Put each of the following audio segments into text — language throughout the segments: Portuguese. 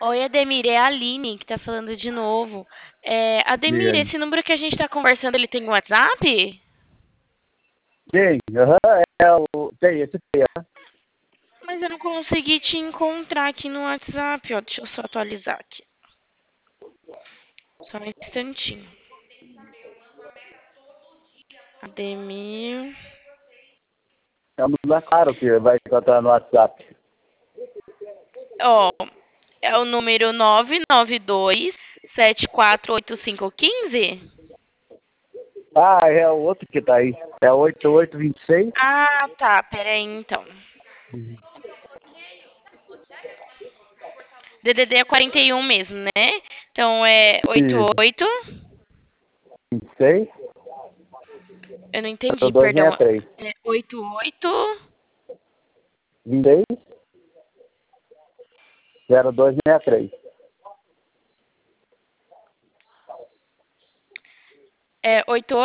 Oi, Ademir, é a Aline que tá falando de novo. Ademir, Diga. esse número que a gente tá conversando, ele tem WhatsApp? Tem, aham, tem, esse tem, Mas eu não consegui te encontrar aqui no WhatsApp, ó. Deixa eu só atualizar aqui. Só um instantinho. Ademir. é um número claro que vai encontrar no WhatsApp. Ó, é o número 992748515. Ah, é o outro que tá aí. É 8826. Ah, tá. Pera aí, então. DDD é 41 mesmo, né? Então é Isso. 88. 26, Eu não entendi, perdão. 0263. É 88. 26, 0263. É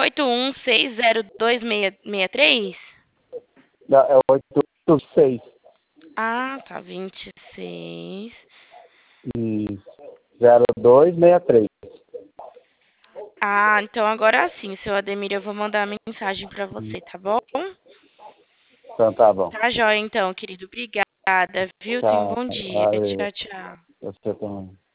88160263. Não, é 886. Ah, tá. 26. E 0263. Ah, então agora sim, seu Ademir, eu vou mandar uma mensagem pra você, tá bom? Então tá bom. Tá joia, então, querido. Obrigada, viu? Tenha um Tá, bom dia. valeu. Tchau, tchau. Você também.